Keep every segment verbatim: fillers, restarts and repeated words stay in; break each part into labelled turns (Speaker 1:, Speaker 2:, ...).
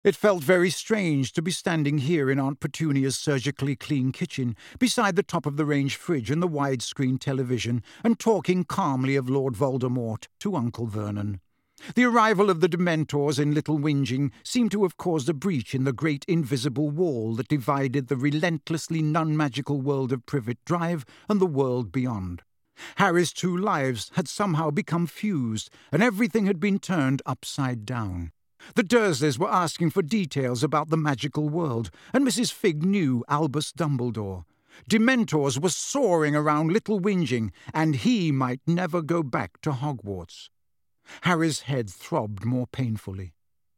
Speaker 1: It felt very strange to be standing here in Aunt Petunia's surgically clean kitchen, beside the top-of-the-range fridge and the widescreen television, and talking calmly of Lord Voldemort to Uncle Vernon. The arrival of the Dementors in Little Whinging seemed to have caused a breach in the great invisible wall that divided the relentlessly non-magical world of Privet Drive and the world beyond. Harry's two lives had somehow become fused, and everything had been turned upside down. The Dursleys were asking for details about the magical world, and Missus Figg knew Albus Dumbledore. Dementors were soaring around Little Whinging, and he might never go back to Hogwarts. Harry's head throbbed more painfully.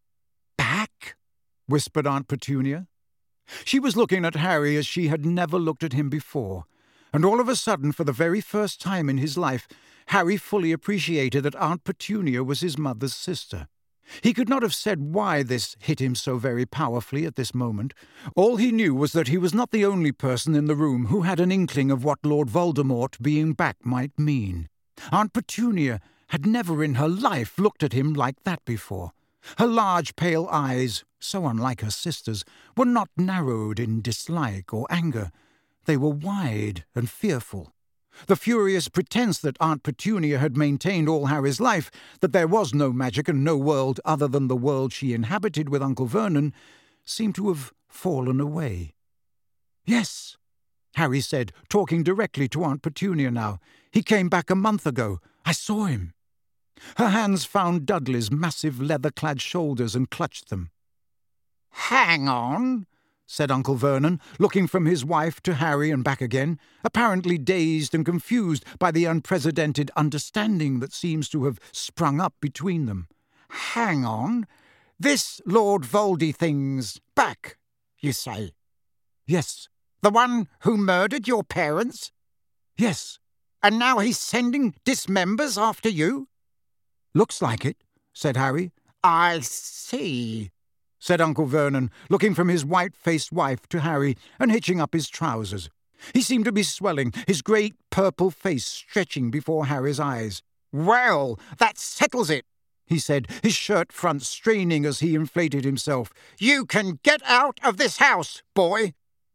Speaker 1: "Back?" whispered Aunt Petunia. She was looking at Harry as she had never looked at him before, and all of a sudden, for the very first time in his life, Harry fully appreciated that Aunt Petunia was his mother's sister. He could not have said why this hit him so very powerfully at this moment. All he knew was that he was not the only person in the room who had an inkling of what Lord Voldemort being back might mean. Aunt Petunia had never in her life looked at him like that before. Her large pale eyes, so unlike her sister's, were not narrowed in dislike or anger. They were wide and fearful. The furious pretense that Aunt Petunia had maintained all Harry's life, that there was no magic and no world other than the world she inhabited with Uncle Vernon, seemed to have fallen away. "Yes," Harry said, talking directly to Aunt Petunia now. "He came back a month ago. I saw him." Her hands found Dudley's massive leather-clad shoulders and clutched them. "Hang on," said Uncle Vernon, looking from his wife to Harry and back again, apparently dazed and confused by the unprecedented understanding that seems to have sprung up between them. "Hang on. This Lord Voldy thing's back, you say?" "Yes." "The one who murdered your parents?" "Yes." "And now he's sending dismembers after you?" "Looks like it," said Harry. "I see," said Uncle Vernon, looking from his white-faced wife to Harry and hitching up his trousers. He seemed to be swelling, his great purple face stretching before Harry's eyes. "Well, that settles it," he said, his shirt front straining as he inflated himself. "You can get out of this house, boy."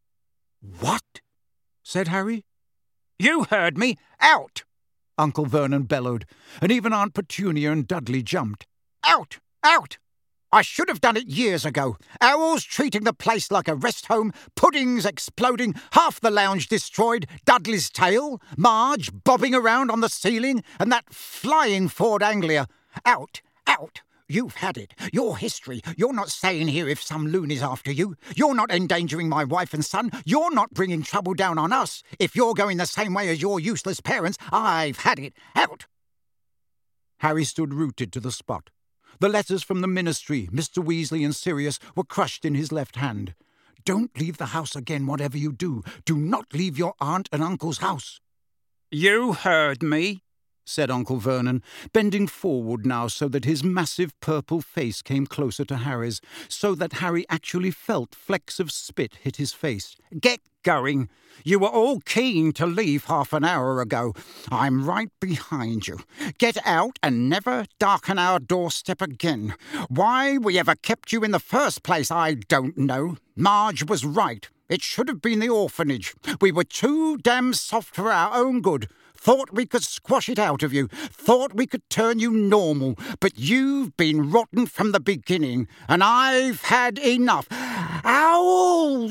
Speaker 1: "What?" said Harry. "You heard me. Out!" Uncle Vernon bellowed, and even Aunt Petunia and Dudley jumped. "Out! Out! I should have done it years ago. Owls treating the place like a rest home, puddings exploding, half the lounge destroyed, Dudley's tail, Marge bobbing around on the ceiling, and that flying Ford Anglia. Out! Out! You've had it. Your history. You're not staying here if some loony's after you. You're not endangering my wife and son. You're not bringing trouble down on us. If you're going the same way as your useless parents, I've had it. Out!" Harry stood rooted to the spot. The letters from the Ministry, Mister Weasley and Sirius, were crushed in his left hand. "Don't leave the house again, whatever you do. Do not leave your aunt and uncle's house." "You heard me," said Uncle Vernon, bending forward now so that his massive purple face came closer to Harry's, so that Harry actually felt flecks of spit hit his face. "Get going. You were all keen to leave half an hour ago. I'm right behind you. Get out and never darken our doorstep again. Why we ever kept you in the first place, I don't know. Marge was right. It should have been the orphanage. We were too damn soft for our own good. Thought we could squash it out of you. Thought we could turn you normal. But you've been rotten from the beginning, and I've had enough. Owls!